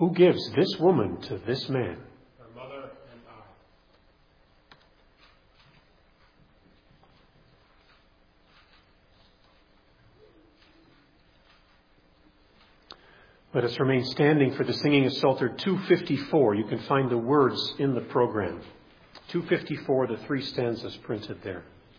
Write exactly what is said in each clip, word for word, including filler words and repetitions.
Who gives this woman to this man? Her mother and I. Let us remain standing for the singing of Psalter two fifty-four. You can find the words in the program. two fifty-four, the three stanzas printed there.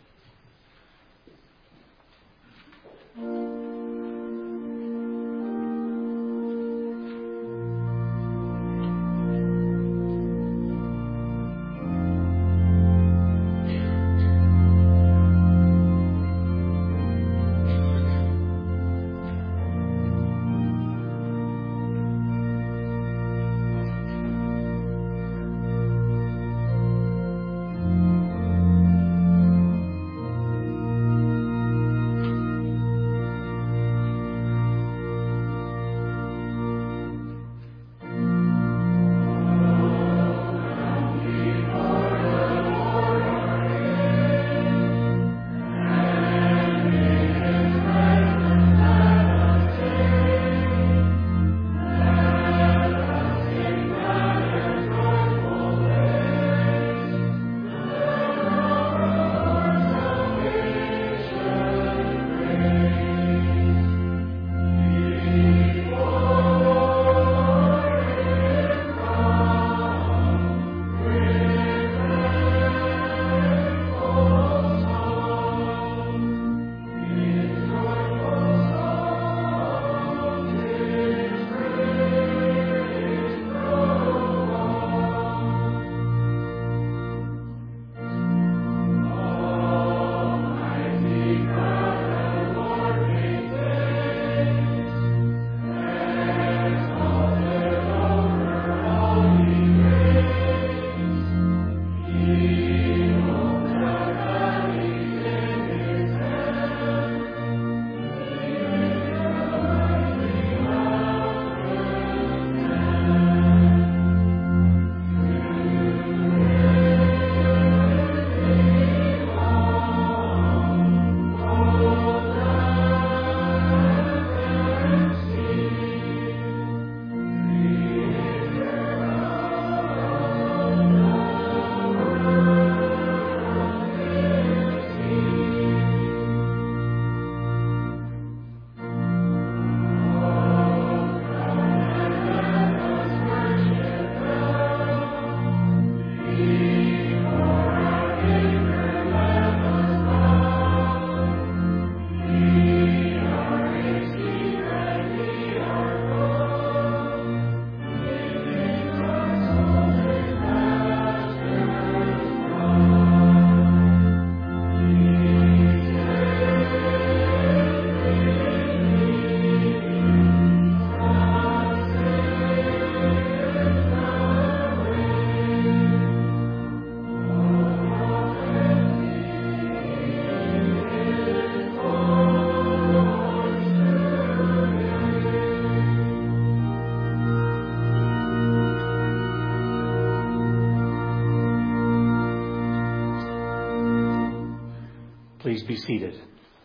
Please be seated.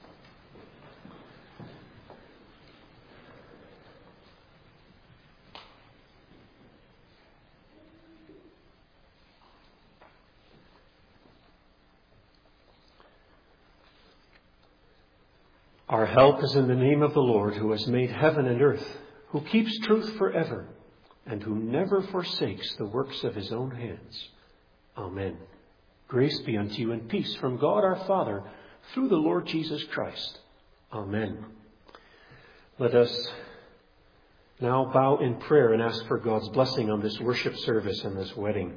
Our help is in the name of the Lord, who has made heaven and earth, who keeps truth forever, and who never forsakes the works of his own hands. Amen. Grace be unto you and peace from God our Father, through the Lord Jesus Christ. Amen. Let us now bow in prayer and ask for God's blessing on this worship service and this wedding.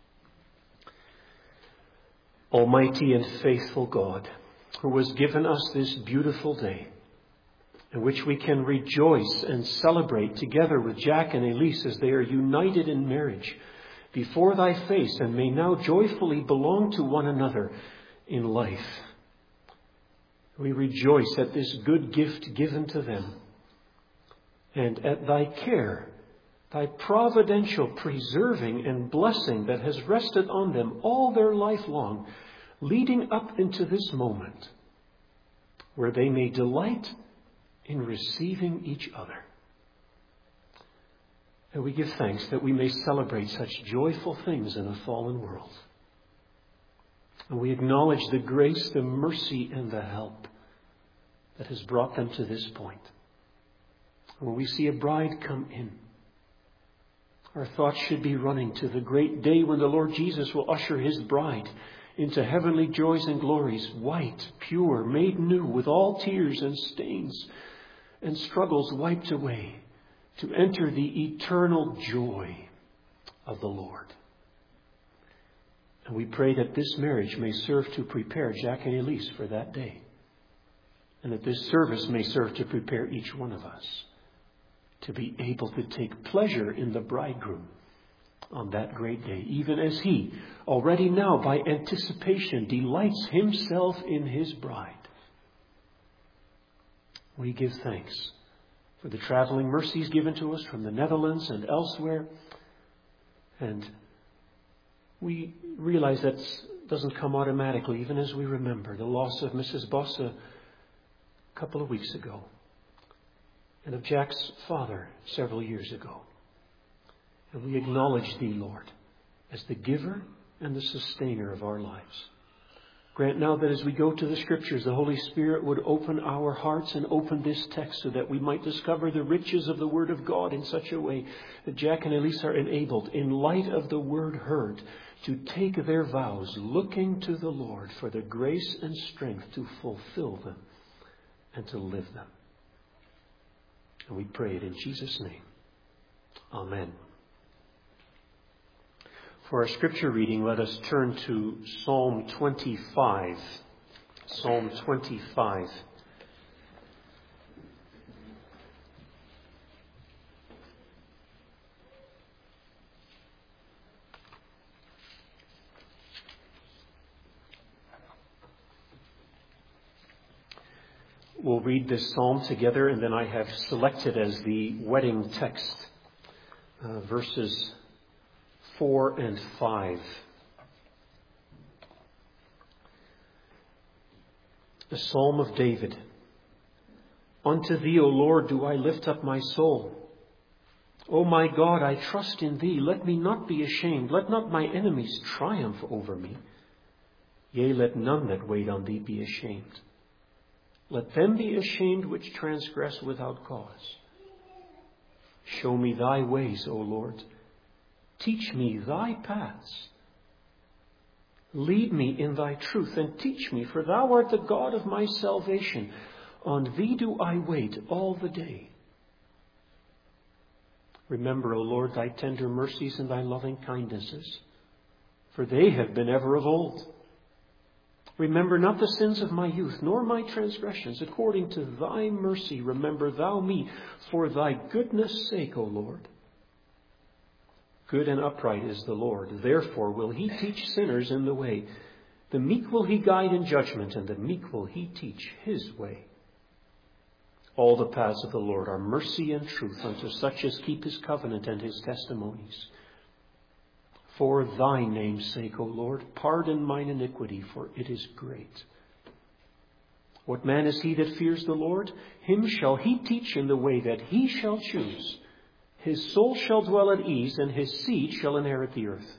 Almighty and faithful God, who has given us this beautiful day, in which we can rejoice and celebrate together with Jack and Elise as they are united in marriage before thy face and may now joyfully belong to one another in life. We rejoice at this good gift given to them and at thy care, thy providential preserving and blessing that has rested on them all their life long, leading up into this moment where they may delight in receiving each other. And we give thanks that we may celebrate such joyful things in a fallen world. And we acknowledge the grace, the mercy, and the help that has brought them to this point. When we see a bride come in, our thoughts should be running to the great day when the Lord Jesus will usher his bride into heavenly joys and glories, white, pure, made new, with all tears and stains and struggles wiped away, to enter the eternal joy of the Lord. And we pray that this marriage may serve to prepare Jack and Elise for that day, and that this service may serve to prepare each one of us to be able to take pleasure in the bridegroom on that great day, even as he already now by anticipation delights himself in his bride. We give thanks for the traveling mercies given to us from the Netherlands and elsewhere. And we realize that doesn't come automatically, even as we remember the loss of Missus Bosse a couple of weeks ago, and of Jack's father several years ago. And we acknowledge Thee, Lord, as the giver and the sustainer of our lives. Grant now that as we go to the Scriptures, the Holy Spirit would open our hearts and open this text so that we might discover the riches of the Word of God in such a way that Jack and Elise are enabled, in light of the Word heard, to take their vows, looking to the Lord for the grace and strength to fulfill them and to live them. And we pray it in Jesus' name. Amen. For our scripture reading, let us turn to Psalm twenty-five. Psalm twenty-five. We'll read this psalm together, and then I have selected as the wedding text uh, verses four and five. The Psalm of David. Unto Thee, O Lord, do I lift up my soul. O my God, I trust in Thee. Let me not be ashamed. Let not my enemies triumph over me. Yea, let none that wait on Thee be ashamed. Let them be ashamed which transgress without cause. Show me Thy ways, O Lord. Teach me Thy paths. Lead me in Thy truth and teach me, for Thou art the God of my salvation. On Thee do I wait all the day. Remember, O Lord, Thy tender mercies and Thy loving kindnesses, for they have been ever of old. Remember not the sins of my youth, nor my transgressions. According to Thy mercy, remember Thou me, for Thy goodness' sake, O Lord. Good and upright is the Lord. Therefore will He teach sinners in the way. The meek will He guide in judgment, and the meek will He teach His way. All the paths of the Lord are mercy and truth unto such as keep His covenant and His testimonies. For Thy name's sake, O Lord, pardon mine iniquity, for it is great. What man is he that fears the Lord? Him shall He teach in the way that he shall choose. His soul shall dwell at ease, and his seed shall inherit the earth.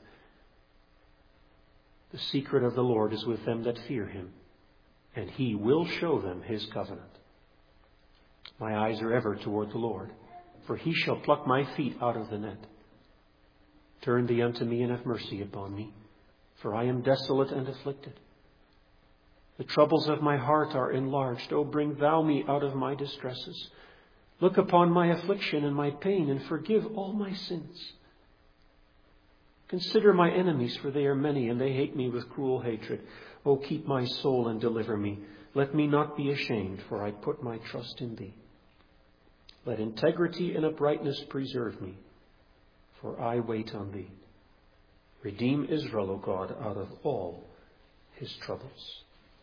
The secret of the Lord is with them that fear Him, and He will show them His covenant. My eyes are ever toward the Lord, for He shall pluck my feet out of the net. Turn Thee unto me and have mercy upon me, for I am desolate and afflicted. The troubles of my heart are enlarged. O bring Thou me out of my distresses. Look upon my affliction and my pain, and forgive all my sins. Consider my enemies, for they are many, and they hate me with cruel hatred. O keep my soul and deliver me. Let me not be ashamed, for I put my trust in Thee. Let integrity and uprightness preserve me, for I wait on Thee. Redeem Israel, O God, out of all his troubles.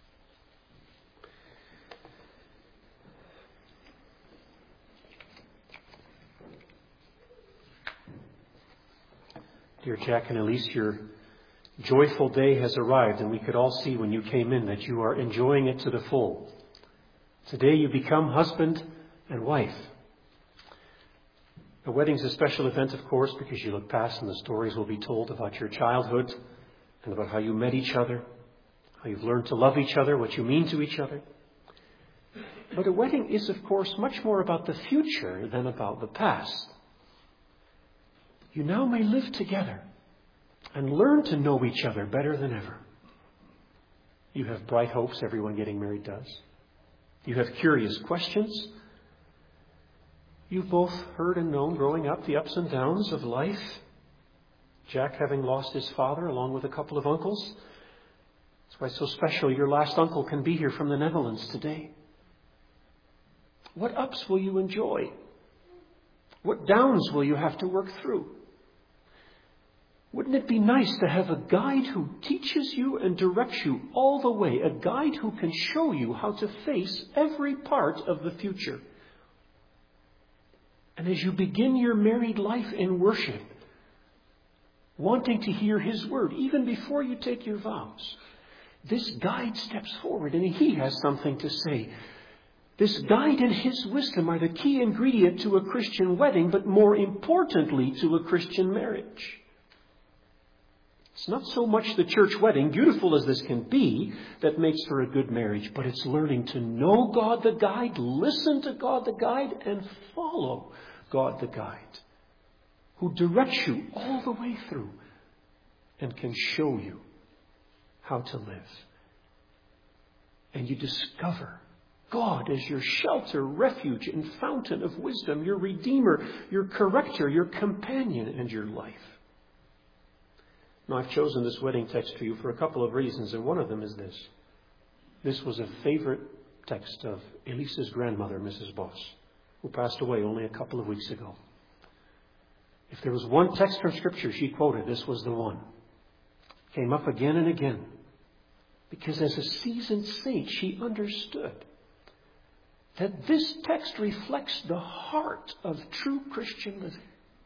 Dear Jack and Elise, your joyful day has arrived, and we could all see when you came in that you are enjoying it to the full. Today you become husband and wife. A wedding's a special event, of course, because you look past and the stories will be told about your childhood and about how you met each other, how you've learned to love each other, what you mean to each other. But a wedding is, of course, much more about the future than about the past. You now may live together and learn to know each other better than ever. You have bright hopes, everyone getting married does. You have curious questions. You've both heard and known growing up the ups and downs of life. Jack having lost his father along with a couple of uncles. That's why it's so special your last uncle can be here from the Netherlands today. What ups will you enjoy? What downs will you have to work through? Wouldn't it be nice to have a guide who teaches you and directs you all the way? A guide who can show you how to face every part of the future. And as you begin your married life in worship, wanting to hear His word, even before you take your vows, this guide steps forward and he has something to say. This guide and his wisdom are the key ingredient to a Christian wedding, but more importantly, to a Christian marriage. It's not so much the church wedding, beautiful as this can be, that makes for a good marriage, but it's learning to know God the guide, listen to God the guide, and follow God the guide, who directs you all the way through and can show you how to live. And you discover God as your shelter, refuge, and fountain of wisdom, your Redeemer, your corrector, your companion, and your life. Now, I've chosen this wedding text for you for a couple of reasons, and one of them is this. This was a favorite text of Elise's grandmother, Missus Boss, who passed away only a couple of weeks ago. If there was one text from Scripture she quoted, this was the one. Came up again and again. Because as a seasoned saint, she understood that this text reflects the heart of true Christian living.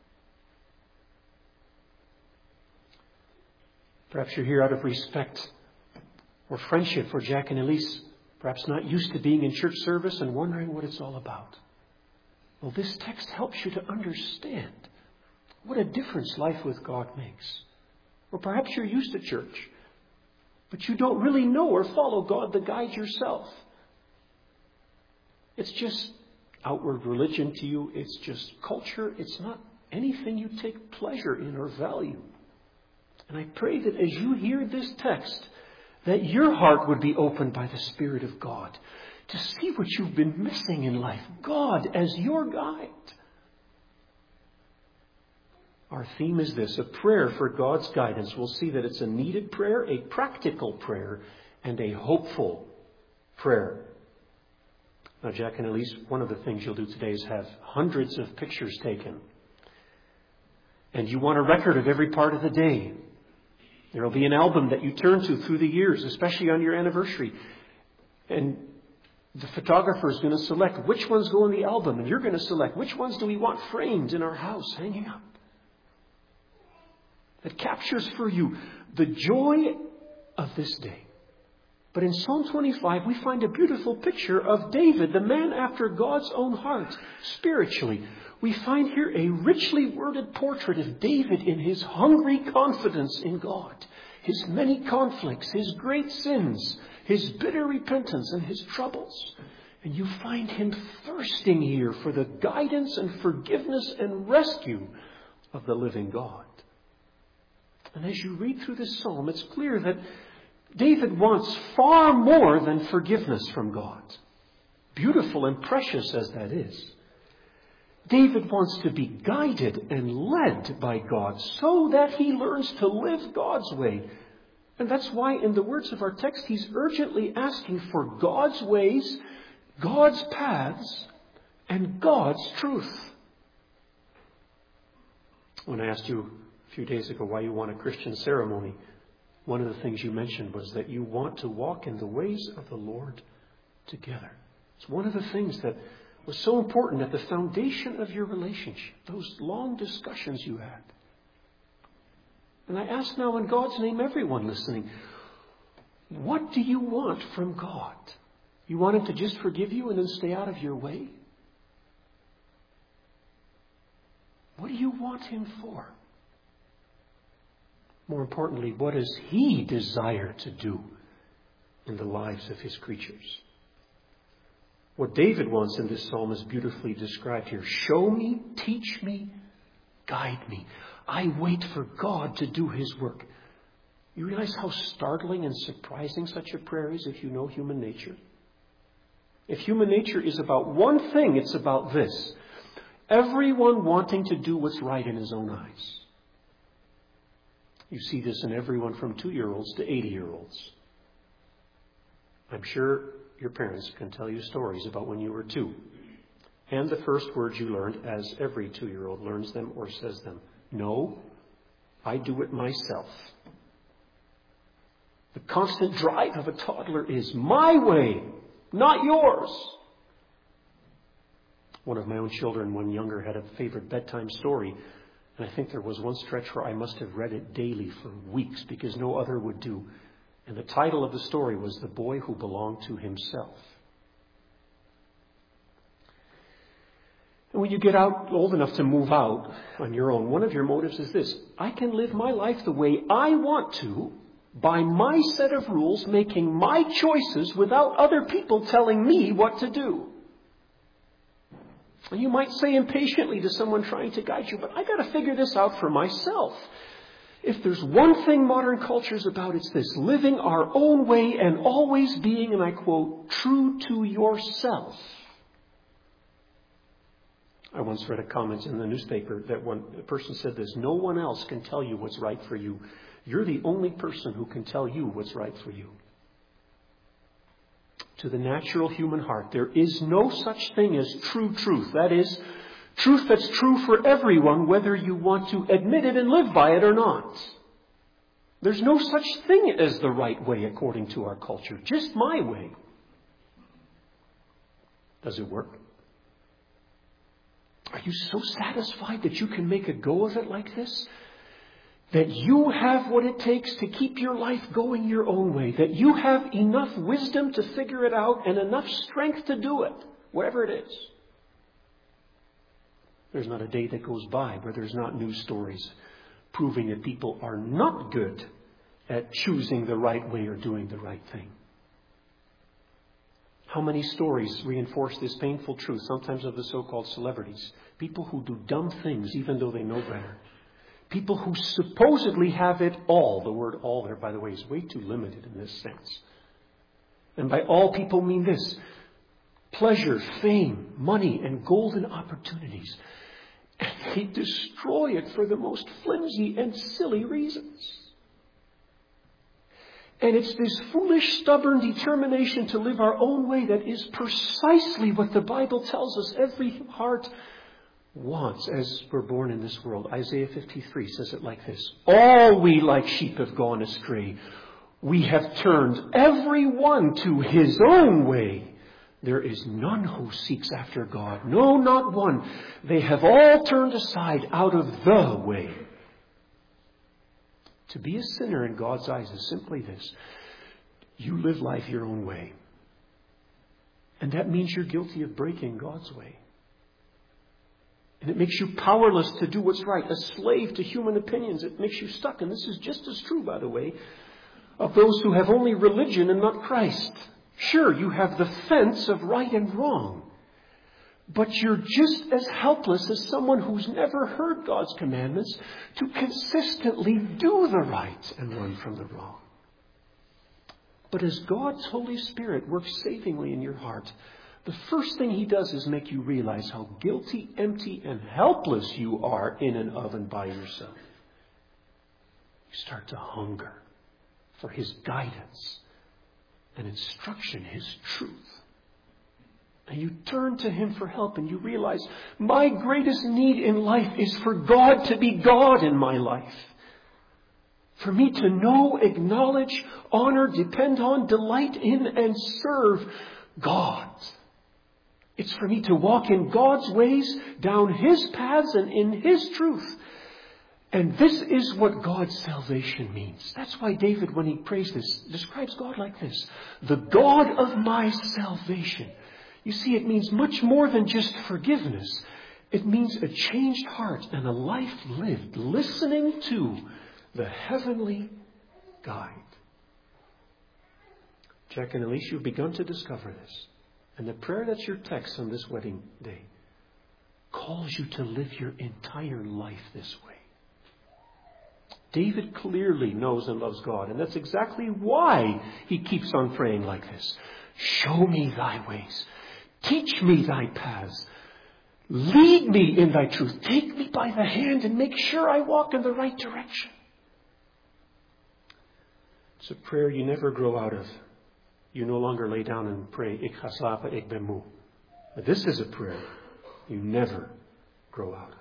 Perhaps you're here out of respect or friendship for Jack and Elise, perhaps not used to being in church service and wondering what it's all about. Well, this text helps you to understand what a difference life with God makes. Or perhaps you're used to church, but you don't really know or follow God the guide yourself. It's just outward religion to you. It's just culture. It's not anything you take pleasure in or value. And I pray that as you hear this text, that your heart would be opened by the Spirit of God to see what you've been missing in life. God as your guide. Our theme is this, a prayer for God's guidance. We'll see that it's a needed prayer, a practical prayer, and a hopeful prayer. Now, Jack and Elise, one of the things you'll do today is have hundreds of pictures taken. And you want a record of every part of the day. There will be an album that you turn to through the years, especially on your anniversary. And the photographer is going to select which ones go in the album. And you're going to select which ones do we want framed in our house, hanging up. That captures for you the joy of this day. But in Psalm twenty-five, we find a beautiful picture of David, the man after God's own heart, spiritually. We find here a richly worded portrait of David in his hungry confidence in God, his many conflicts, his great sins, his bitter repentance, and his troubles. And you find him thirsting here for the guidance and forgiveness and rescue of the living God. And as you read through this psalm, it's clear that David wants far more than forgiveness from God. Beautiful and precious as that is. David wants to be guided and led by God so that he learns to live God's way. And that's why in the words of our text, he's urgently asking for God's ways, God's paths, and God's truth. When I asked you a few days ago why you want a Christian ceremony, one of the things you mentioned was that you want to walk in the ways of the Lord together. It's one of the things that was so important at the foundation of your relationship, those long discussions you had. And I ask now in God's name, everyone listening, what do you want from God? You want Him to just forgive you and then stay out of your way? What do you want him for? More importantly, what does he desire to do in the lives of his creatures? What David wants in this psalm is beautifully described here. Show me, teach me, guide me. I wait for God to do his work. You realize how startling and surprising such a prayer is if you know human nature? If human nature is about one thing, it's about this. Everyone wanting to do what's right in his own eyes. You see this in everyone from two-year-olds to eighty-year-olds. I'm sure your parents can tell you stories about when you were two. And the first words you learned, as every two-year-old learns them or says them, no, I do it myself. The constant drive of a toddler is my way, not yours. One of my own children, when younger, had a favorite bedtime story. And I think there was one stretch where I must have read it daily for weeks because no other would do. And the title of the story was The Boy Who Belonged to Himself. And when you get out old enough to move out on your own, one of your motives is this. I can live my life the way I want to, by my set of rules, making my choices without other people telling me what to do. And you might say impatiently to someone trying to guide you, but I got to figure this out for myself. If there's one thing modern culture is about, it's this: living our own way and always being, and I quote, true to yourself. I once read a comment in the newspaper that one person said this: no one else can tell you what's right for you. You're the only person who can tell you what's right for you. To the natural human heart, there is no such thing as true truth. That is, truth that's true for everyone, whether you want to admit it and live by it or not. There's no such thing as the right way according to our culture. Just my way. Does it work? Are you so satisfied that you can make a go of it like this? That you have what it takes to keep your life going your own way. That you have enough wisdom to figure it out and enough strength to do it, whatever it is. There's not a day that goes by where there's not news stories proving that people are not good at choosing the right way or doing the right thing. How many stories reinforce this painful truth, sometimes of the so-called celebrities? People who do dumb things even though they know better. People who supposedly have it all. The word all there, by the way, is way too limited in this sense. And by all, people mean this: pleasure, fame, money, and golden opportunities. And they destroy it for the most flimsy and silly reasons. And it's this foolish, stubborn determination to live our own way that is precisely what the Bible tells us every heart wants as we're born in this world. Isaiah fifty-three says it like this: all we like sheep have gone astray. We have turned every one to his own way. There is none who seeks after God. No, not one. They have all turned aside out of the way. To be a sinner in God's eyes is simply this: you live life your own way. And that means you're guilty of breaking God's way. And it makes you powerless to do what's right, a slave to human opinions. It makes you stuck. And this is just as true, by the way, of those who have only religion and not Christ. Sure, you have the fence of right and wrong. But you're just as helpless as someone who's never heard God's commandments to consistently do the right and run from the wrong. But as God's Holy Spirit works savingly in your heart, the first thing he does is make you realize how guilty, empty, and helpless you are in and of and by yourself. You start to hunger for his guidance and instruction, his truth. And you turn to him for help and you realize my greatest need in life is for God to be God in my life. For me to know, acknowledge, honor, depend on, delight in, and serve God. It's for me to walk in God's ways, down his paths and in his truth. And this is what God's salvation means. That's why David, when he prays this, describes God like this: the God of my salvation. You see, it means much more than just forgiveness. It means a changed heart and a life lived, listening to the heavenly guide. Jack and Elise, you've begun to discover this. And the prayer that's your text on this wedding day calls you to live your entire life this way. David clearly knows and loves God, and that's exactly why he keeps on praying like this. Show me thy ways. Teach me thy paths. Lead me in thy truth. Take me by the hand and make sure I walk in the right direction. It's a prayer you never grow out of. You no longer lay down and pray, Ik ga slapen, ik ben moe. But this is a prayer you never grow out of.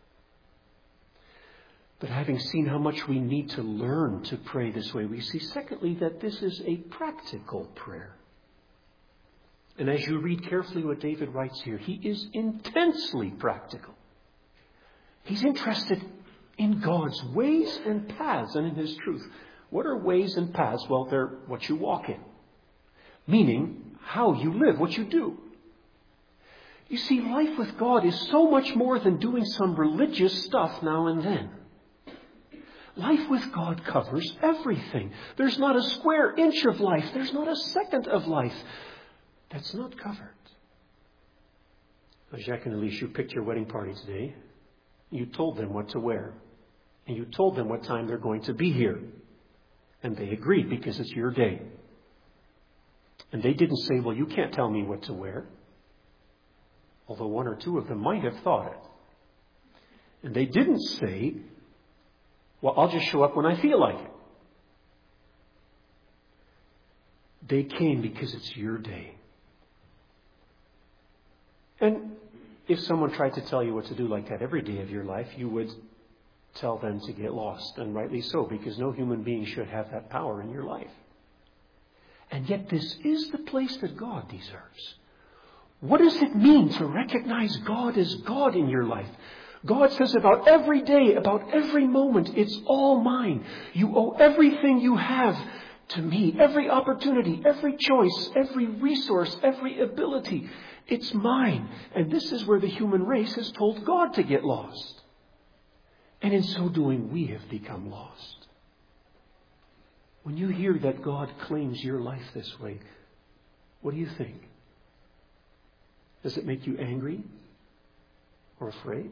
But having seen how much we need to learn to pray this way, we see secondly that this is a practical prayer. And as you read carefully what David writes here, he is intensely practical. He's interested in God's ways and paths and in His truth. What are ways and paths? Well, they're what you walk in. Meaning, how you live, what you do. You see, life with God is so much more than doing some religious stuff now and then. Life with God covers everything. There's not a square inch of life. There's not a second of life that's not covered. Now, Jacques and Elise, you picked your wedding party today. You told them what to wear. And you told them what time they're going to be here. And they agreed because it's your day. And they didn't say, well, you can't tell me what to wear. Although one or two of them might have thought it. And they didn't say, well, I'll just show up when I feel like it. They came because it's your day. And if someone tried to tell you what to do like that every day of your life, you would tell them to get lost. And rightly so, because no human being should have that power in your life. And yet this is the place that God deserves. What does it mean to recognize God as God in your life? God says about every day, about every moment, it's all mine. You owe everything you have to me. Every opportunity, every choice, every resource, every ability. It's mine. And this is where the human race has told God to get lost. And in so doing, we have become lost. When you hear that God claims your life this way, what do you think? Does it make you angry or afraid?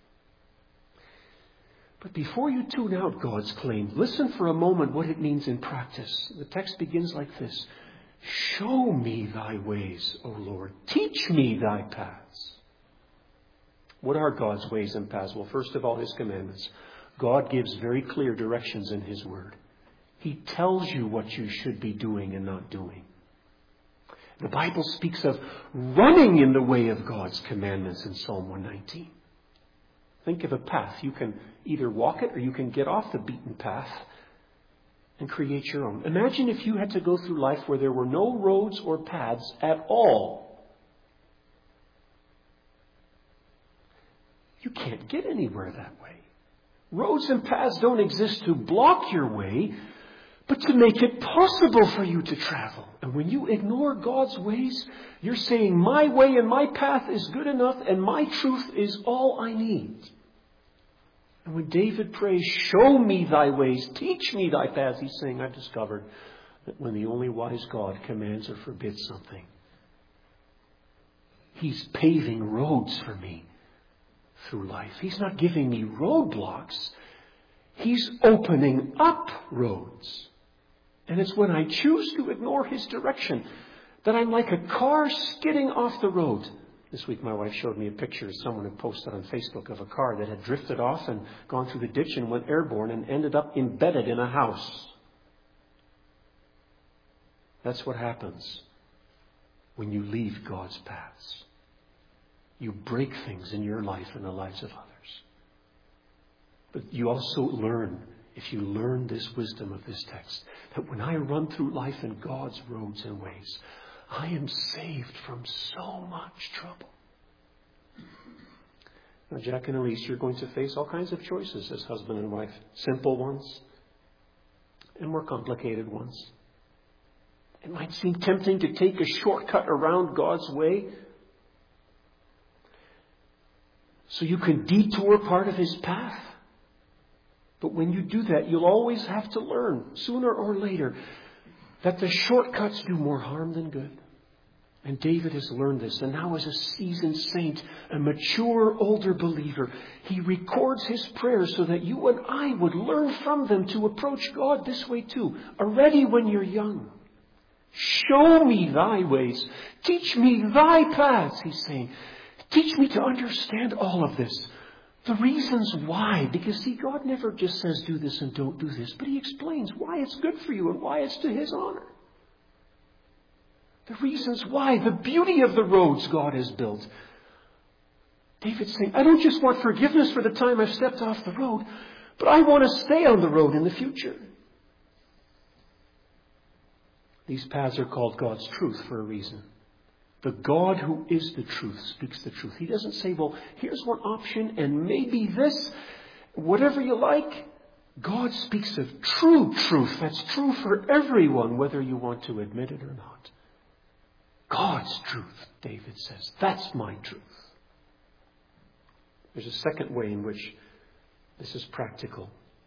But before you tune out God's claim, listen for a moment what it means in practice. The text begins like this. Show me thy ways, O Lord. Teach me thy paths. What are God's ways and paths? Well, first of all, His commandments. God gives very clear directions in His Word. He tells you what you should be doing and not doing. The Bible speaks of running in the way of God's commandments in Psalm one nineteen. Think of a path. You can either walk it or you can get off the beaten path and create your own. Imagine if you had to go through life where there were no roads or paths at all. You can't get anywhere that way. Roads and paths don't exist to block your way, but to make it possible for you to travel. And when you ignore God's ways, you're saying my way and my path is good enough and my truth is all I need. And when David prays, show me thy ways, teach me thy paths, he's saying, I've discovered that when the only wise God commands or forbids something, He's paving roads for me through life. He's not giving me roadblocks. He's opening up roads. And it's when I choose to ignore His direction that I'm like a car skidding off the road. This week my wife showed me a picture someone had posted on Facebook of a car that had drifted off and gone through the ditch and went airborne and ended up embedded in a house. That's what happens when you leave God's paths. You break things in your life and the lives of others. But you also learn, if you learn this wisdom of this text, that when I run through life in God's roads and ways, I am saved from so much trouble. Now, Jack and Elise, you're going to face all kinds of choices as husband and wife. Simple ones and more complicated ones. It might seem tempting to take a shortcut around God's way. so you can detour part of His path. But when you do that, you'll always have to learn, sooner or later, that the shortcuts do more harm than good. And David has learned this. And now as a seasoned saint, a mature older believer, he records his prayers so that you and I would learn from them to approach God this way too. Already when you're young. Show me thy ways. Teach me thy paths, he's saying. Teach me to understand all of this. The reasons why. Because see, God never just says do this and don't do this. But He explains why it's good for you and why it's to His honor. The reasons why, the beauty of the roads God has built. David's saying, I don't just want forgiveness for the time I've stepped off the road, but I want to stay on the road in the future. These paths are called God's truth for a reason. The God who is the truth speaks the truth. He doesn't say, well, here's one option and maybe this, whatever you like. God speaks of true truth. That's true for everyone, whether you want to admit it or not. God's truth, David says. That's my truth. There's a second way in which this is practical.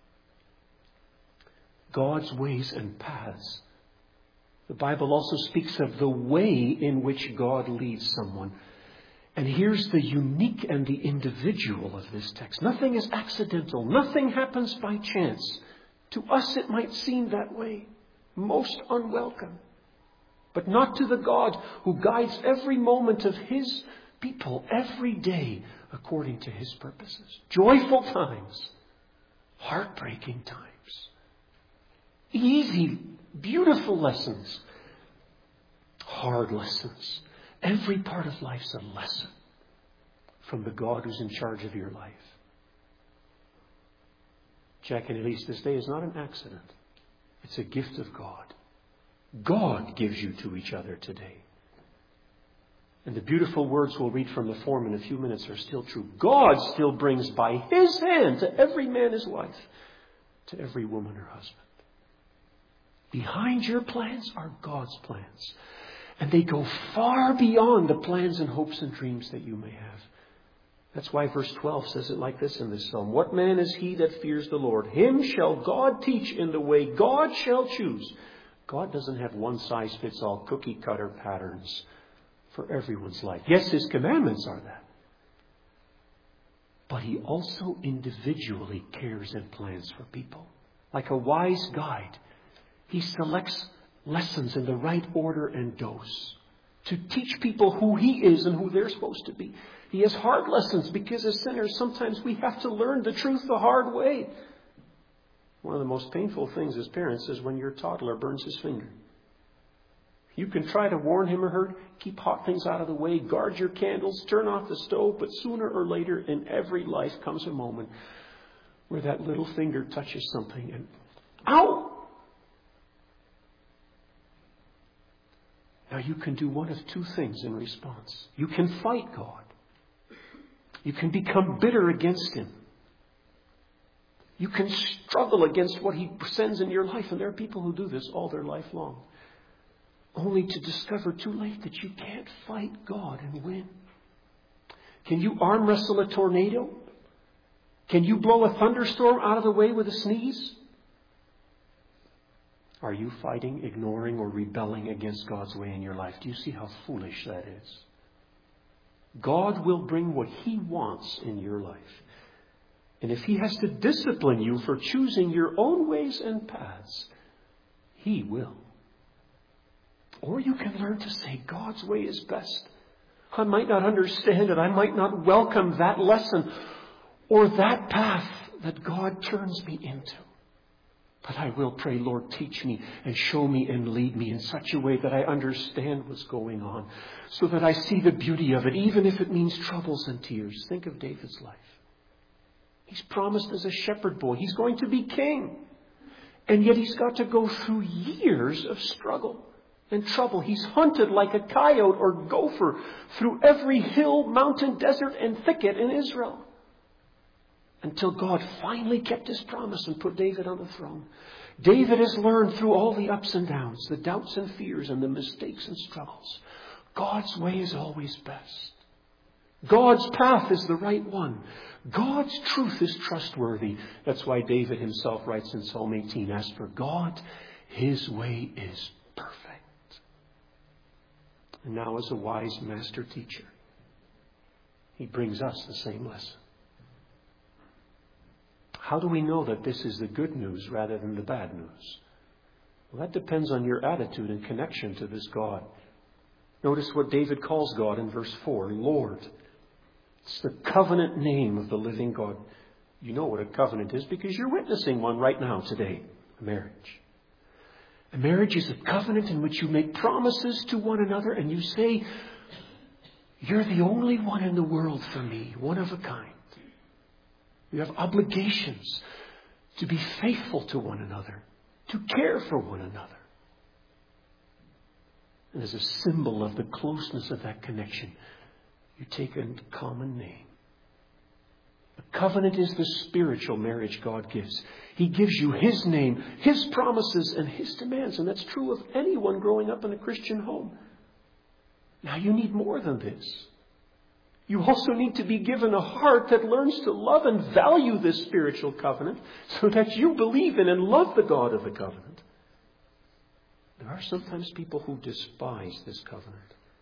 God's ways and paths. The Bible also speaks of the way in which God leads someone. And here's the unique and the individual of this text. Nothing is accidental. Nothing happens by chance. To us it might seem that way. Most unwelcome. But not to the God who guides every moment of His people every day according to His purposes. Joyful times. Heartbreaking times. Easy, beautiful lessons. Hard lessons. Every part of life's a lesson from the God who's in charge of your life. Jack and Elise, this day is not an accident. It's a gift of God. God gives you to each other today. And the beautiful words we'll read from the form in a few minutes are still true. God still brings by His hand to every man his wife, to every woman her husband. Behind your plans are God's plans. And they go far beyond the plans and hopes and dreams that you may have. That's why verse twelve says it like this in this psalm. What man is he that fears the Lord? Him shall God teach in the way God shall choose. God doesn't have one-size-fits-all cookie-cutter patterns for everyone's life. Yes, His commandments are that. But He also individually cares and plans for people. Like a wise guide, He selects lessons in the right order and dose to teach people who He is and who they're supposed to be. He has hard lessons because as sinners, sometimes we have to learn the truth the hard way. One of the most painful things as parents is when your toddler burns his finger. You can try to warn him or her, keep hot things out of the way, guard your candles, turn off the stove, but sooner or later in every life comes a moment where that little finger touches something and ow! Now you can do one of two things in response. You can fight God. You can become bitter against Him. You can struggle against what He sends in your life. And there are people who do this all their life long. Only to discover too late that you can't fight God and win. Can you arm wrestle a tornado? Can you blow a thunderstorm out of the way with a sneeze? Are you fighting, ignoring, or rebelling against God's way in your life? Do you see how foolish that is? God will bring what He wants in your life. And if He has to discipline you for choosing your own ways and paths, He will. Or you can learn to say, God's way is best. I might not understand it. I might not welcome that lesson or that path that God turns me into. But I will pray, Lord, teach me and show me and lead me in such a way that I understand what's going on, so that I see the beauty of it, even if it means troubles and tears. Think of David's life. He's promised as a shepherd boy. He's going to be king. And yet he's got to go through years of struggle and trouble. He's hunted like a coyote or gopher through every hill, mountain, desert, and thicket in Israel. Until God finally kept His promise and put David on the throne. David has learned through all the ups and downs, the doubts and fears and the mistakes and struggles. God's way is always best. God's path is the right one. God's truth is trustworthy. That's why David himself writes in Psalm eighteen, as for God, His way is perfect. And now as a wise master teacher, He brings us the same lesson. How do we know that this is the good news rather than the bad news? Well, that depends on your attitude and connection to this God. Notice what David calls God in verse four, Lord. It's the covenant name of the living God. You know what a covenant is because you're witnessing one right now today, a marriage. A marriage is a covenant in which you make promises to one another and you say, you're the only one in the world for me, one of a kind. You have obligations to be faithful to one another, to care for one another. And as a symbol of the closeness of that connection, you take a common name. A covenant is the spiritual marriage God gives. He gives you His name, His promises, and His demands. And that's true of anyone growing up in a Christian home. Now you need more than this. You also need to be given a heart that learns to love and value this spiritual covenant so that you believe in and love the God of the covenant. There are sometimes people who despise this covenant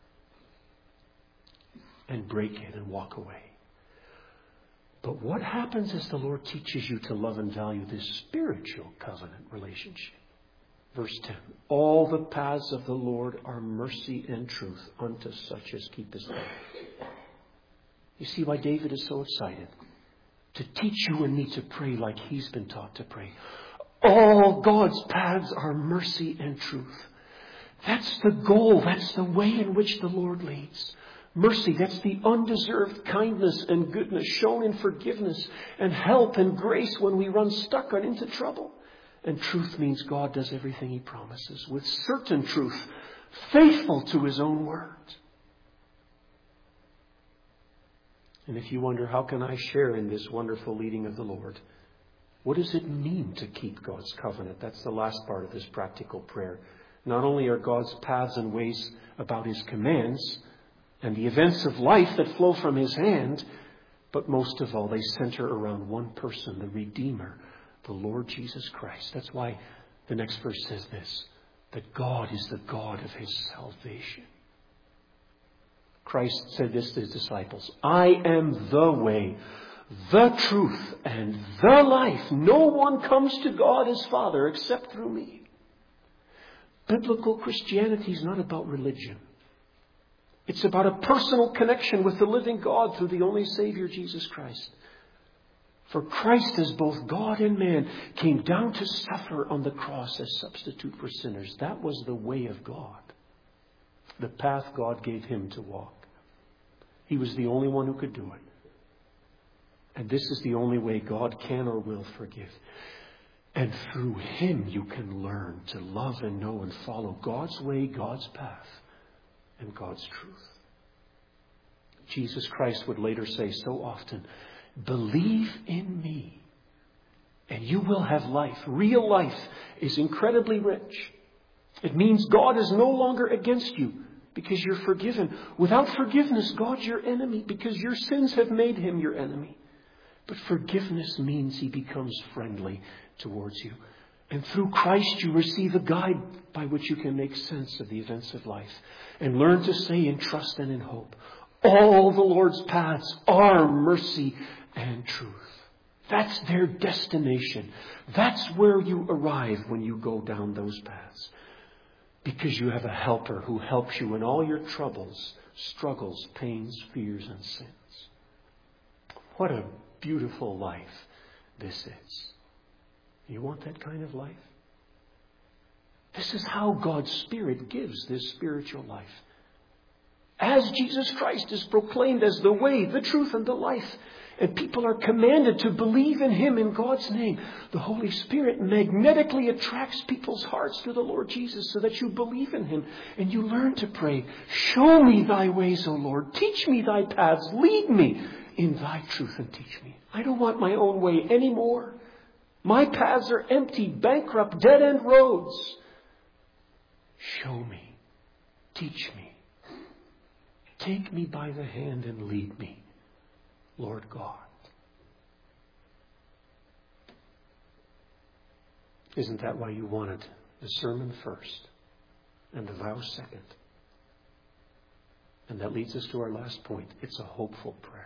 and break it and walk away. But what happens as the Lord teaches you to love and value this spiritual covenant relationship? Verse ten, all the paths of the Lord are mercy and truth unto such as keep His law. You see why David is so excited? To teach you and me to pray like he's been taught to pray. All God's paths are mercy and truth. That's the goal. That's the way in which the Lord leads. Mercy, that's the undeserved kindness and goodness shown in forgiveness and help and grace when we run stuck and into trouble. And truth means God does everything He promises with certain truth, faithful to His own word. And if you wonder, how can I share in this wonderful leading of the Lord? What does it mean to keep God's covenant? That's the last part of this practical prayer. Not only are God's paths and ways about His commands and the events of life that flow from His hand, but most of all, they center around one person, the Redeemer, the Lord Jesus Christ. That's why the next verse says this, that God is the God of His salvation. Christ said this to His disciples, I am the way, the truth, and the life. No one comes to God His Father except through me. Biblical Christianity is not about religion. It's about a personal connection with the living God through the only Savior, Jesus Christ. For Christ, as both God and man, came down to suffer on the cross as substitute for sinners. That was the way of God. The path God gave Him to walk. He was the only one who could do it. And this is the only way God can or will forgive. And through Him you can learn to love and know and follow God's way, God's path, and God's truth. Jesus Christ would later say so often, believe in me and you will have life. Real life is incredibly rich. It means God is no longer against you because you're forgiven. Without forgiveness, God's your enemy because your sins have made Him your enemy. But forgiveness means He becomes friendly towards you. And through Christ you receive a guide by which you can make sense of the events of life and learn to say in trust and in hope, all the Lord's paths are mercy and truth. That's their destination. That's where you arrive when you go down those paths. Because you have a helper who helps you in all your troubles, struggles, pains, fears, and sins. What a beautiful life this is. You want that kind of life? This is how God's Spirit gives this spiritual life. As Jesus Christ is proclaimed as the way, the truth, and the life, and people are commanded to believe in Him in God's name, the Holy Spirit magnetically attracts people's hearts to the Lord Jesus so that you believe in Him and you learn to pray, show me Thy ways, O Lord. Teach me Thy paths. Lead me in Thy truth and teach me. I don't want my own way anymore. My paths are empty, bankrupt, dead-end roads. Show me. Teach me. Take me by the hand and lead me, Lord God. Isn't that why you wanted the sermon first and the vow second? And that leads us to our last point. It's a hopeful prayer.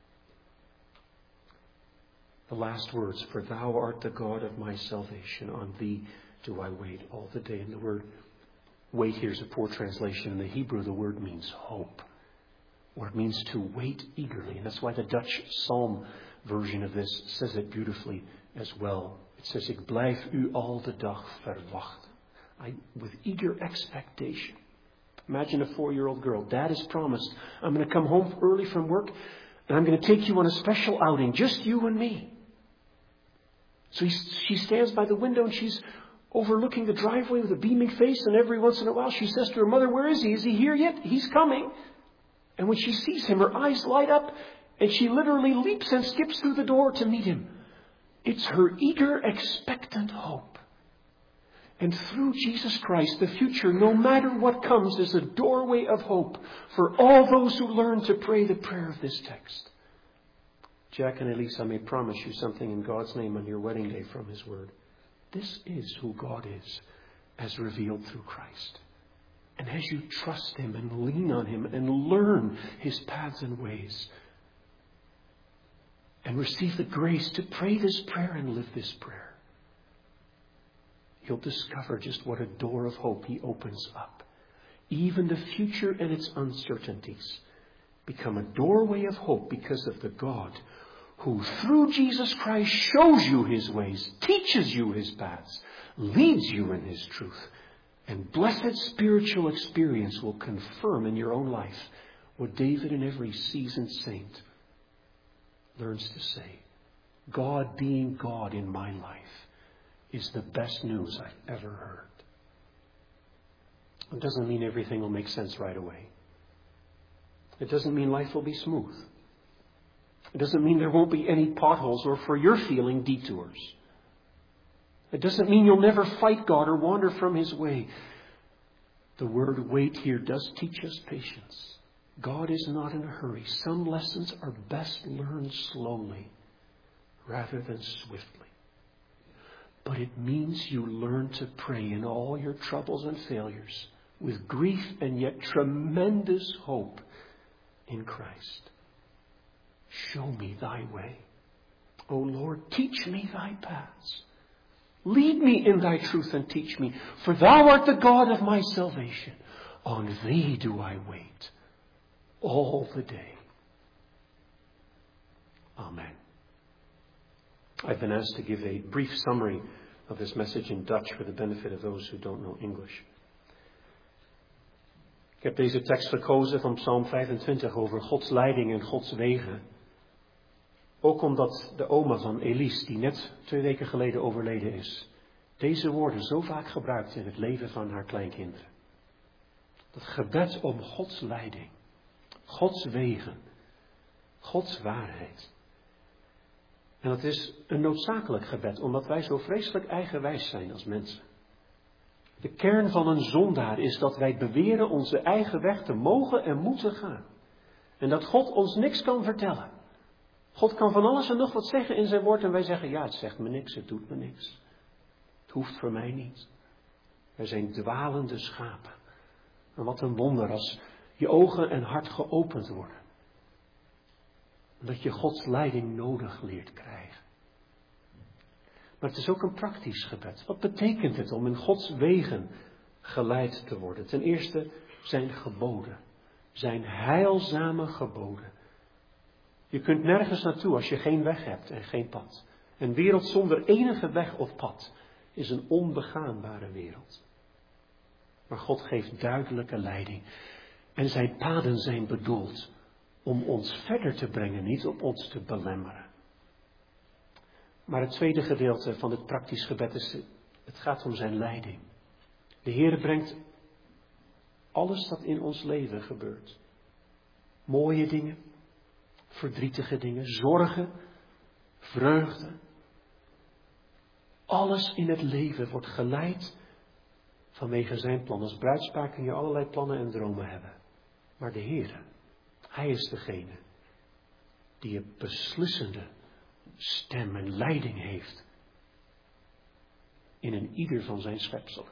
The last words, for thou art the God of my salvation. On thee do I wait all the day. And the word wait here is a poor translation. In the Hebrew, the word means hope. Or it means to wait eagerly. And that's why the Dutch Psalm version of this says it beautifully as well. It says, ik blijf u al de dag verwachten. I, with eager expectation. Imagine a four-year-old girl. Dad has promised, I'm going to come home early from work and I'm going to take you on a special outing. Just you and me. So he, she stands by the window and she's overlooking the driveway with a beaming face. And every once in a while she says to her mother, where is he? Is he here yet? He's coming. And when she sees him, her eyes light up and she literally leaps and skips through the door to meet him. It's her eager, expectant hope. And through Jesus Christ, the future, no matter what comes, is a doorway of hope for all those who learn to pray the prayer of this text. Jack and Elise, I may promise you something in God's name on your wedding day from His Word. This is who God is, as revealed through Christ. And as you trust Him and lean on Him and learn His paths and ways, and receive the grace to pray this prayer and live this prayer, you'll discover just what a door of hope He opens up. Even the future and its uncertainties become a doorway of hope because of the God who through Jesus Christ shows you His ways, teaches you His paths, leads you in His truth. And blessed spiritual experience will confirm in your own life what David and every seasoned saint learns to say. God being God in my life is the best news I've ever heard. It doesn't mean everything will make sense right away. It doesn't mean life will be smooth. It doesn't mean there won't be any potholes or, for your feeling, detours. It doesn't mean you'll never fight God or wander from His way. The word wait here does teach us patience. God is not in a hurry. Some lessons are best learned slowly rather than swiftly. But it means you learn to pray in all your troubles and failures with grief and yet tremendous hope in Christ. Show me thy way. O Lord, teach me thy paths. Lead me in thy truth and teach me. For thou art the God of my salvation. On thee do I wait all the day. Amen. I've been asked to give a brief summary of this message in Dutch for the benefit of those who don't know English. Ik heb deze tekst gekozen van Psalm vijfentwintig over Gods leiding en Gods wegen. Ook omdat de oma van Elise, die net twee weken geleden overleden is, deze woorden zo vaak gebruikt in het leven van haar kleinkinderen. Dat gebed om Gods leiding, Gods wegen, Gods waarheid. En dat is een noodzakelijk gebed, omdat wij zo vreselijk eigenwijs zijn als mensen. De kern van een zondaar is dat wij beweren onze eigen weg te mogen en moeten gaan. En dat God ons niks kan vertellen. God kan van alles en nog wat zeggen in zijn woord en wij zeggen, ja, het zegt me niks, het doet me niks. Het hoeft voor mij niet. Wij zijn dwalende schapen. En wat een wonder als je ogen en hart geopend worden. Dat je Gods leiding nodig leert krijgen. Maar het is ook een praktisch gebed. Wat betekent het om in Gods wegen geleid te worden? Ten eerste zijn geboden. Zijn heilzame geboden. Je kunt nergens naartoe als je geen weg hebt en geen pad. Een wereld zonder enige weg of pad is een onbegaanbare wereld. Maar God geeft duidelijke leiding. En zijn paden zijn bedoeld om ons verder te brengen, niet om ons te belemmeren. Maar het tweede gedeelte van dit praktisch gebed is, het gaat om zijn leiding. De Heer brengt alles dat in ons leven gebeurt. Mooie dingen, verdrietige dingen, zorgen, vreugde. Alles in het leven wordt geleid vanwege zijn plan. Als bruidspaar kun je allerlei plannen en dromen hebben. Maar de Heer Hij is degene die een beslissende stem en leiding heeft in een ieder van zijn schepselen.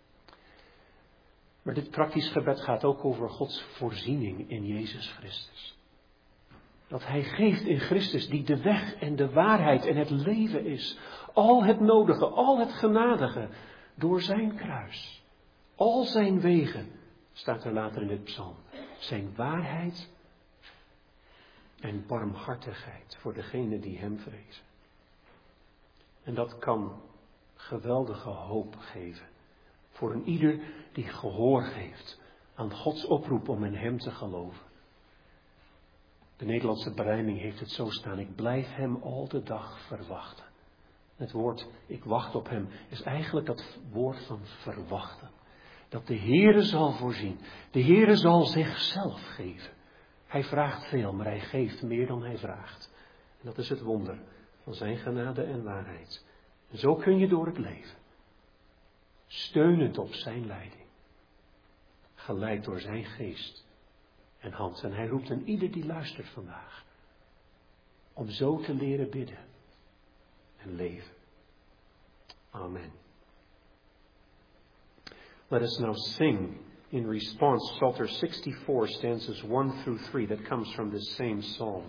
Maar dit praktisch gebed gaat ook over Gods voorziening in Jezus Christus. Dat Hij geeft in Christus die de weg en de waarheid en het leven is. Al het nodige, al het genadige door zijn kruis. Al zijn wegen, staat er later in dit psalm. Zijn waarheid en barmhartigheid voor degenen die hem vrezen. En dat kan geweldige hoop geven. Voor een ieder die gehoor geeft aan Gods oproep om in hem te geloven. De Nederlandse berijming heeft het zo staan. Ik blijf hem al de dag verwachten. Het woord ik wacht op hem is eigenlijk dat woord van verwachten. Dat de Heere zal voorzien. De Heere zal zichzelf geven. Hij vraagt veel, maar hij geeft meer dan hij vraagt. En dat is het wonder van zijn genade en waarheid. En zo kun je door het leven. Steunend op zijn leiding. Geleid door zijn geest en hand. En hij roept aan ieder die luistert vandaag. Om zo te leren bidden. En leven. Amen. Let us now sing in response Psalter sixty-four stanzas one through three that comes from this same psalm.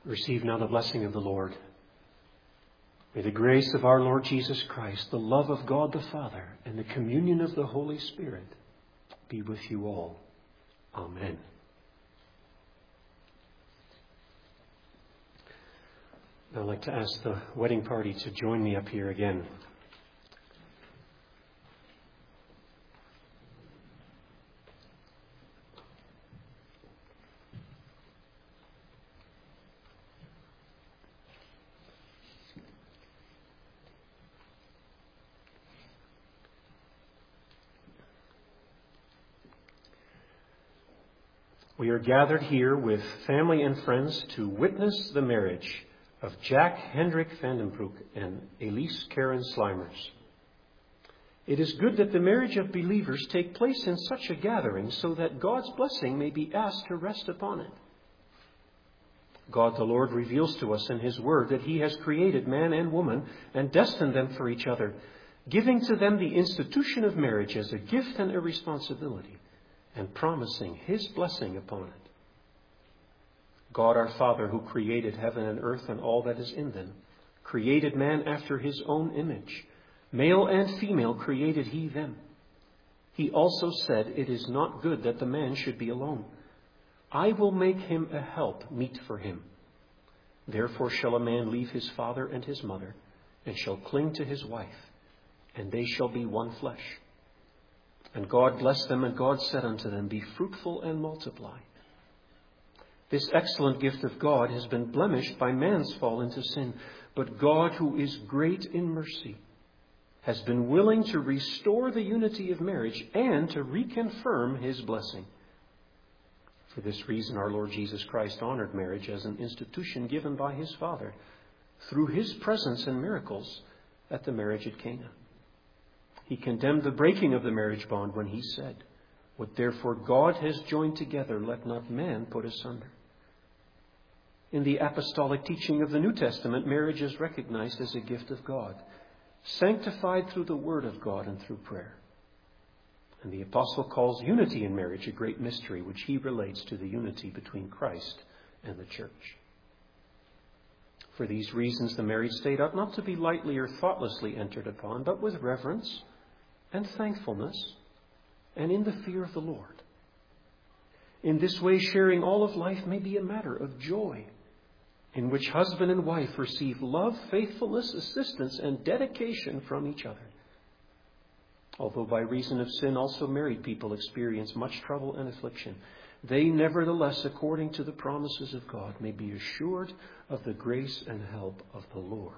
Receive now the blessing of the Lord. May the grace of our Lord Jesus Christ, the love of God the Father, and the communion of the Holy Spirit be with you all. Amen. I'd like to ask the wedding party to join me up here again. We are gathered here with family and friends to witness the marriage of Jack Hendrik van den Broek and Elise Karen Slimers. It is good that the marriage of believers take place in such a gathering so that God's blessing may be asked to rest upon it. God the Lord reveals to us in His Word that He has created man and woman and destined them for each other, giving to them the institution of marriage as a gift and a responsibility, and promising His blessing upon it. God our Father, who created heaven and earth and all that is in them, created man after His own image. Male and female created He them. He also said, "It is not good that the man should be alone. I will make him a help meet for him. Therefore shall a man leave his father and his mother, and shall cling to his wife, and they shall be one flesh. And God blessed them, and God said unto them, Be fruitful and multiply." This excellent gift of God has been blemished by man's fall into sin. But God, who is great in mercy, has been willing to restore the unity of marriage and to reconfirm His blessing. For this reason, our Lord Jesus Christ honored marriage as an institution given by His Father through His presence and miracles at the marriage at Cana. He condemned the breaking of the marriage bond when He said, "What therefore God has joined together, let not man put asunder." In the apostolic teaching of the New Testament, marriage is recognized as a gift of God, sanctified through the Word of God and through prayer. And the apostle calls unity in marriage a great mystery, which he relates to the unity between Christ and the church. For these reasons, the married state ought not to be lightly or thoughtlessly entered upon, but with reverence and thankfulness and in the fear of the Lord. In this way, sharing all of life may be a matter of joy, in which husband and wife receive love, faithfulness, assistance, and dedication from each other. Although by reason of sin also married people experience much trouble and affliction, they nevertheless, according to the promises of God, may be assured of the grace and help of the Lord.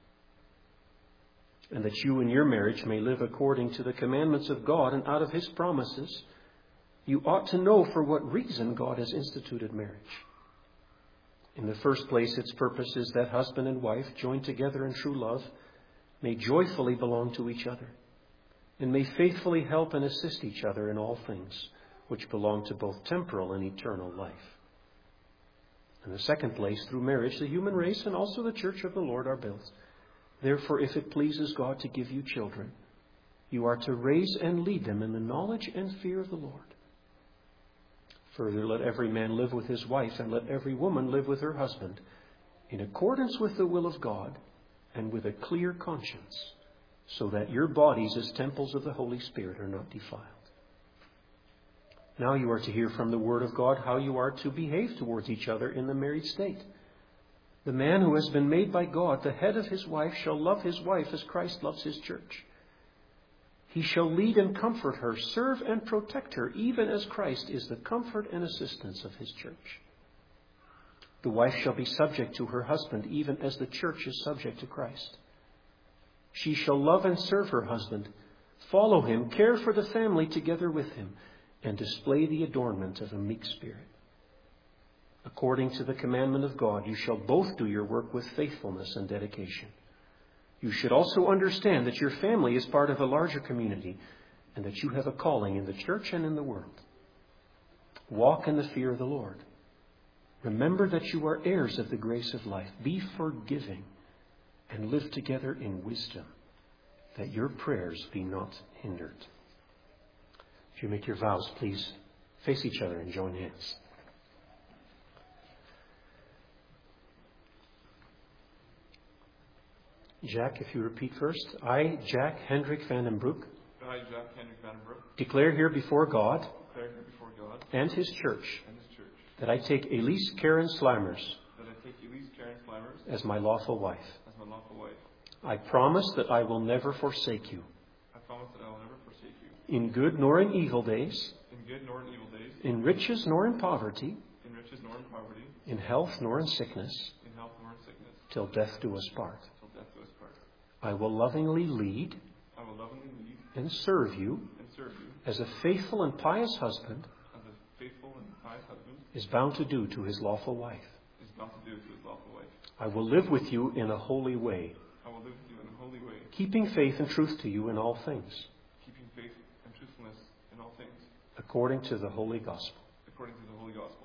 And that you in your marriage may live according to the commandments of God and out of His promises, you ought to know for what reason God has instituted marriage. In the first place, its purpose is that husband and wife, joined together in true love, may joyfully belong to each other, and may faithfully help and assist each other in all things which belong to both temporal and eternal life. In the second place, through marriage, the human race and also the church of the Lord are built. Therefore, if it pleases God to give you children, you are to raise and lead them in the knowledge and fear of the Lord. Further, let every man live with his wife, and let every woman live with her husband, in accordance with the will of God and with a clear conscience, so that your bodies as temples of the Holy Spirit are not defiled. Now you are to hear from the Word of God how you are to behave towards each other in the married state. The man who has been made by God the head of his wife shall love his wife as Christ loves His church. He shall lead and comfort her, serve and protect her, even as Christ is the comfort and assistance of His church. The wife shall be subject to her husband, even as the church is subject to Christ. She shall love and serve her husband, follow him, care for the family together with him, and display the adornment of a meek spirit. According to the commandment of God, you shall both do your work with faithfulness and dedication. You should also understand that your family is part of a larger community, and that you have a calling in the church and in the world. Walk in the fear of the Lord. Remember that you are heirs of the grace of life. Be forgiving and live together in wisdom, that your prayers be not hindered. If you make your vows, please face each other and join hands. Jack, if you repeat first. I, Jack Hendrik van den Broek, I, Jack Hendrik van den Broek, declare here before God declare here before God and His church and His church that I take Elise Karen Slammers that I take Elise Karen Slammers as my lawful wife. as my lawful wife. I promise that I will never forsake you, I promise that I will never forsake you, in good nor in evil days, in good nor in evil days, in riches nor in poverty, in riches nor in poverty, in health nor in sickness, in health nor in sickness, till death do us part. till death do us part. I will lovingly lead I will lovingly lead and serve you and serve you as a faithful and pious husband as a faithful and pious husband is bound to do to his lawful wife. is bound to do to his lawful wife. I will live with you in a holy way, I will live with you in a holy way, keeping faith and truth to you in all things, keeping faith and truthfulness in all things, according to the holy gospel. according to the holy gospel.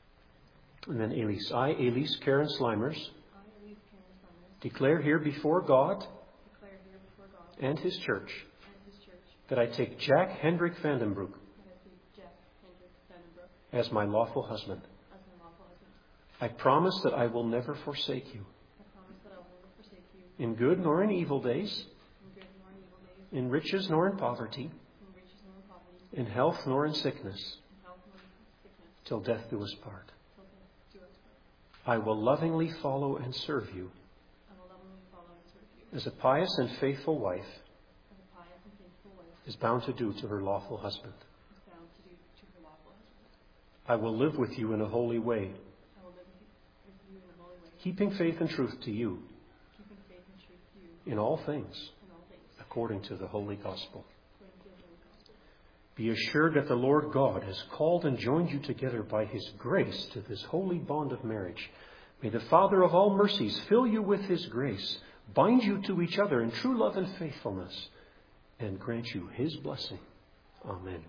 And then Elise. I, Elise Karen Slimers, I, Elise Karen Summers, declare here before God declare here before God and His church and His church that I take Jack Hendrik van den Broek that I take Jack Hendrik van den Broek as my lawful husband. as my lawful husband. I promise that I will never forsake you, I promise that I will never forsake you in good nor in evil days, in good nor in evil days, in riches nor in poverty, in riches nor in poverty, in health nor in sickness, in health nor in sickness, till death do us part. till death do us part. I will lovingly follow and serve you I will lovingly follow and serve you as a pious and faithful wife as a pious and faithful wife is bound to do to her lawful husband. is bound to do to her lawful husband. I will live with you in a holy way, I will live with you, with you in a holy way, keeping faith and truth to you keeping faith and truth to you in all things, in all things, according to the holy gospel. according to the holy gospel. Be assured that the Lord God has called and joined you together by His grace to this holy bond of marriage. May the Father of all mercies fill you with His grace, bind you to each other in true love and faithfulness, and grant you His blessing. Amen.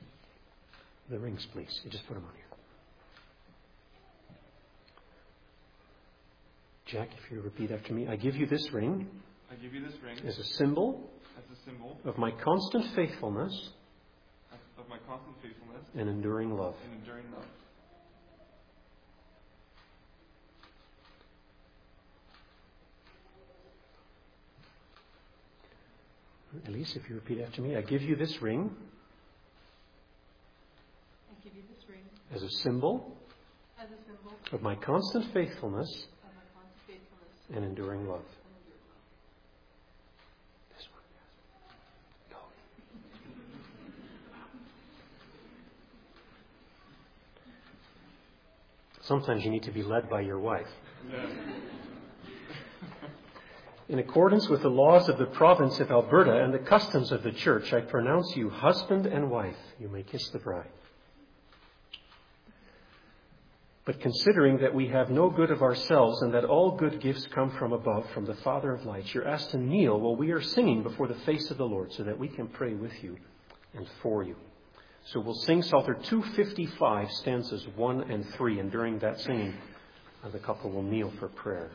The rings, please. You just put them on here. Jack, if you repeat after me. I give you this ring I give you this ring as a symbol as a symbol of my constant faithfulness of my constant faithfulness and enduring love. and enduring love. Elise, if you repeat after me. I give you this ring I give you this ring as a symbol as a symbol of my constant faithfulness of my constant faithfulness and enduring love. and enduring love. This one. Go. Sometimes you need to be led by your wife. Yeah. In accordance with the laws of the province of Alberta and the customs of the church, I pronounce you husband and wife. You may kiss the bride. But considering that we have no good of ourselves and that all good gifts come from above, from the Father of lights, you're asked to kneel while we are singing before the face of the Lord so that we can pray with you and for you. So we'll sing Psalter two fifty-five, stanzas one and three, and during that singing, the couple will kneel for prayer.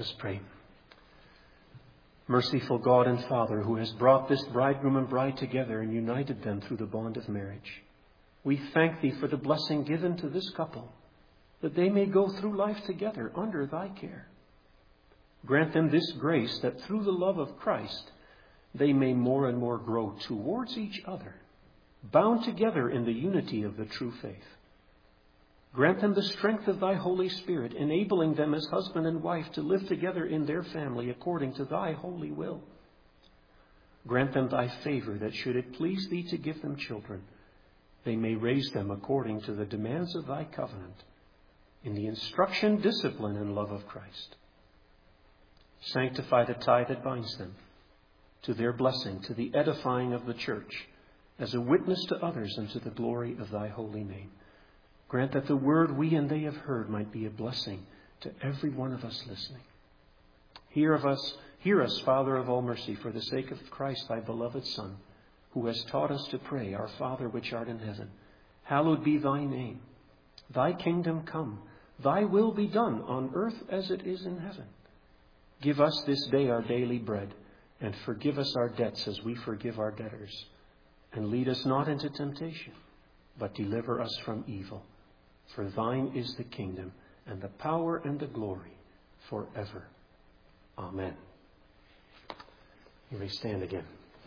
us pray. Merciful God and Father, who has brought this bridegroom and bride together and united them through the bond of marriage, we thank Thee for the blessing given to this couple, that they may go through life together under Thy care. Grant them this grace that through the love of Christ they may more and more grow towards each other, bound together in the unity of the true faith. Grant them the strength of Thy Holy Spirit, enabling them as husband and wife to live together in their family according to Thy holy will. Grant them Thy favor, that should it please Thee to give them children, they may raise them according to the demands of Thy covenant, in the instruction, discipline, and love of Christ. Sanctify the tie that binds them, to their blessing, to the edifying of the church, as a witness to others and to the glory of Thy holy name. Grant that the word we and they have heard might be a blessing to every one of us listening. Hear of us, hear us, Father of all mercy, for the sake of Christ, Thy beloved Son, who has taught us to pray, Our Father which art in heaven, hallowed be Thy name. Thy kingdom come, Thy will be done on earth as it is in heaven. Give us this day our daily bread, and forgive us our debts as we forgive our debtors. And lead us not into temptation, but deliver us from evil. For Thine is the kingdom, and the power, and the glory, forever. Amen. You may stand again.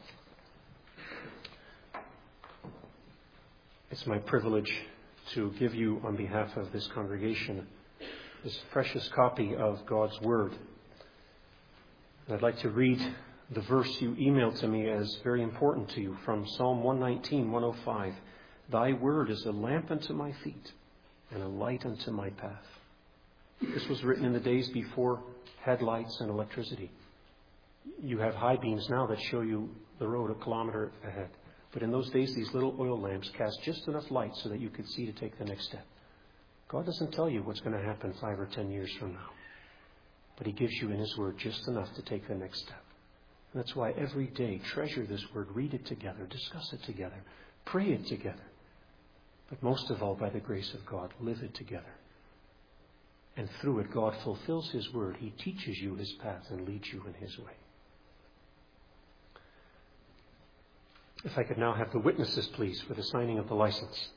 It's my privilege to give you, on behalf of this congregation, this precious copy of God's Word. And I'd like to read the verse you emailed to me as very important to you from Psalm one nineteen, one oh five. Thy word is a lamp unto my feet and a light unto my path. This was written in the days before headlights and electricity. You have high beams now that show you the road a kilometer ahead. But in those days, these little oil lamps cast just enough light so that you could see to take the next step. God doesn't tell you what's going to happen five or ten years from now. But He gives you in His Word just enough to take the next step. And that's why every day, treasure this Word, read it together, discuss it together, pray it together. But most of all, by the grace of God, live it together. And through it, God fulfills His Word. He teaches you His path and leads you in His way. If I could now have the witnesses, please, for the signing of the license.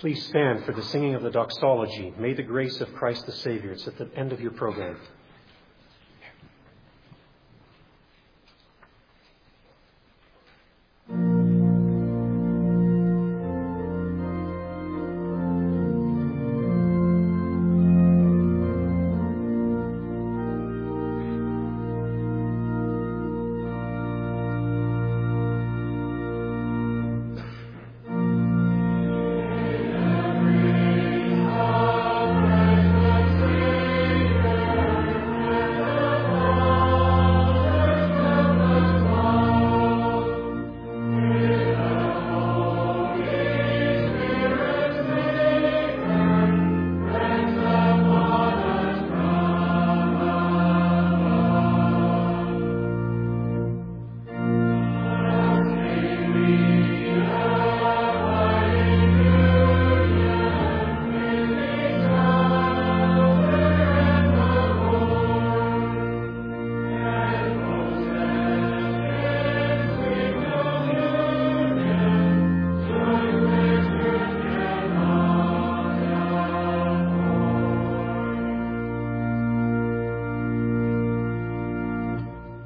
Please stand for the singing of the doxology. May the grace of Christ the Savior. It's at the end of your program.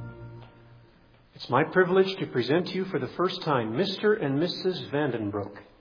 It's my privilege to present to you for the first time Mister and Missus Vandenbroek.